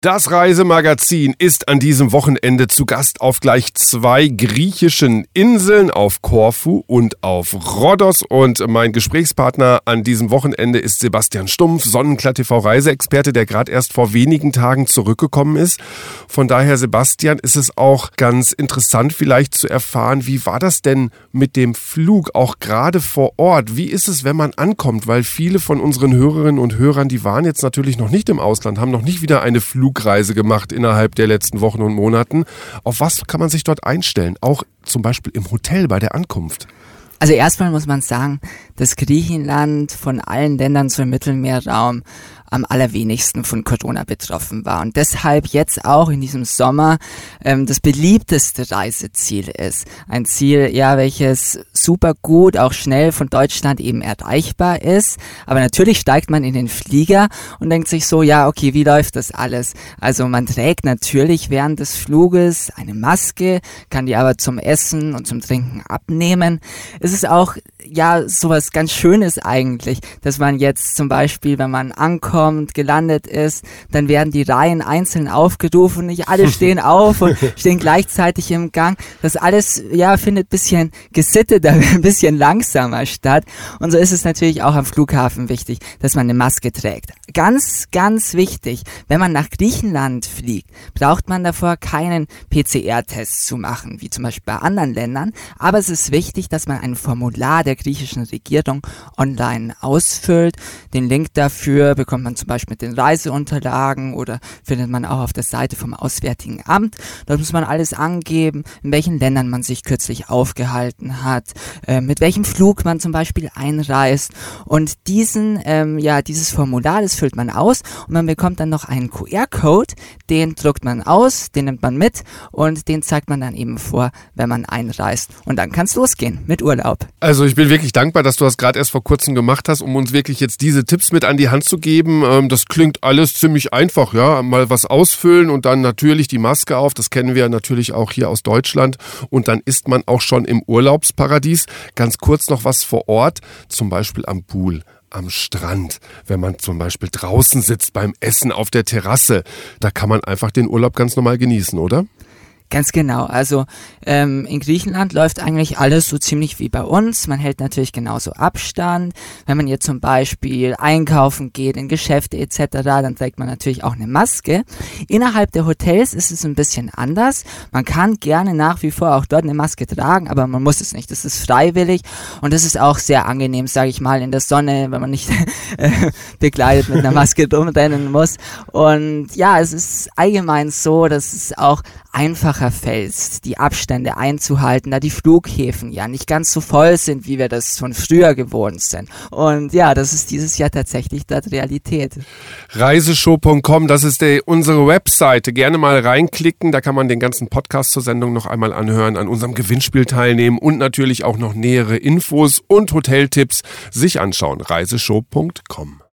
Das Reisemagazin ist an diesem Wochenende zu Gast auf gleich 2 griechischen Inseln, auf Korfu und auf Rhodos. Und mein Gesprächspartner an diesem Wochenende ist Sebastian Stumpf, Sonnenklar TV Reiseexperte, der gerade erst vor wenigen Tagen zurückgekommen ist. Von daher, Sebastian, ist es auch ganz interessant vielleicht zu erfahren, wie war das denn mit dem Flug, auch gerade vor Ort? Wie ist es, wenn man ankommt? Weil viele von unseren Hörerinnen und Hörern, die waren jetzt natürlich noch nicht im Ausland, haben noch nicht wieder eine Flugreise gemacht innerhalb der letzten Wochen und Monaten. Auf was kann man sich dort einstellen? Auch zum Beispiel im Hotel bei der Ankunft. Also erstmal muss man sagen, dass Griechenland von allen Ländern so im Mittelmeerraum am allerwenigsten von Corona betroffen war und deshalb jetzt auch in diesem Sommer das beliebteste Reiseziel ist. Ein Ziel, ja, welches super gut, auch schnell von Deutschland eben erreichbar ist. Aber natürlich steigt man in den Flieger und denkt sich so, ja, okay, wie läuft das alles? Also man trägt natürlich während des Fluges eine Maske, kann die aber zum Essen und zum Trinken abnehmen. Es ist auch, ja, sowas ganz Schönes eigentlich, dass man jetzt zum Beispiel, wenn man ankommt, gelandet ist, dann werden die Reihen einzeln aufgerufen, nicht alle stehen auf und stehen gleichzeitig im Gang. Das alles, ja, findet ein bisschen gesitteter, ein bisschen langsamer statt. Und so ist es natürlich auch am Flughafen wichtig, dass man eine Maske trägt. Ganz, ganz wichtig, wenn man nach Griechenland fliegt, braucht man davor keinen PCR-Test zu machen, wie zum Beispiel bei anderen Ländern. Aber es ist wichtig, dass man ein Formular der griechischen Regierung online ausfüllt. Den Link dafür bekommt man zum Beispiel mit den Reiseunterlagen oder findet man auch auf der Seite vom Auswärtigen Amt. Dort muss man alles angeben, in welchen Ländern man sich kürzlich aufgehalten hat, mit welchem Flug man zum Beispiel einreist. Und dieses Formular, das füllt man aus und man bekommt dann noch einen QR-Code, den druckt man aus, den nimmt man mit und den zeigt man dann eben vor, wenn man einreist. Und dann kann es losgehen mit Urlaub. Also ich bin wirklich dankbar, dass du das gerade erst vor kurzem gemacht hast, um uns wirklich jetzt diese Tipps mit an die Hand zu geben. Das klingt alles ziemlich einfach, ja, mal was ausfüllen und dann natürlich die Maske auf, das kennen wir natürlich auch hier aus Deutschland und dann ist man auch schon im Urlaubsparadies. Ganz kurz noch was vor Ort, zum Beispiel am Pool, am Strand, wenn man zum Beispiel draußen sitzt beim Essen auf der Terrasse, da kann man einfach den Urlaub ganz normal genießen, oder? Ganz genau, also in Griechenland läuft eigentlich alles so ziemlich wie bei uns. Man hält natürlich genauso Abstand. Wenn man jetzt zum Beispiel einkaufen geht, in Geschäfte etc., dann trägt man natürlich auch eine Maske. Innerhalb der Hotels ist es ein bisschen anders. Man kann gerne nach wie vor auch dort eine Maske tragen, aber man muss es nicht. Das ist freiwillig und das ist auch sehr angenehm, sage ich mal, in der Sonne, wenn man nicht bekleidet mit einer Maske rumrennen muss. Und ja, es ist allgemein so, dass es auch einfacher fällt, die Abstände einzuhalten, da die Flughäfen ja nicht ganz so voll sind, wie wir das von früher gewohnt sind. Und ja, das ist dieses Jahr tatsächlich dort Realität. Reiseshow.com, das ist unsere Webseite. Gerne mal reinklicken, da kann man den ganzen Podcast zur Sendung noch einmal anhören, an unserem Gewinnspiel teilnehmen und natürlich auch noch nähere Infos und Hoteltipps sich anschauen. Reiseshow.com.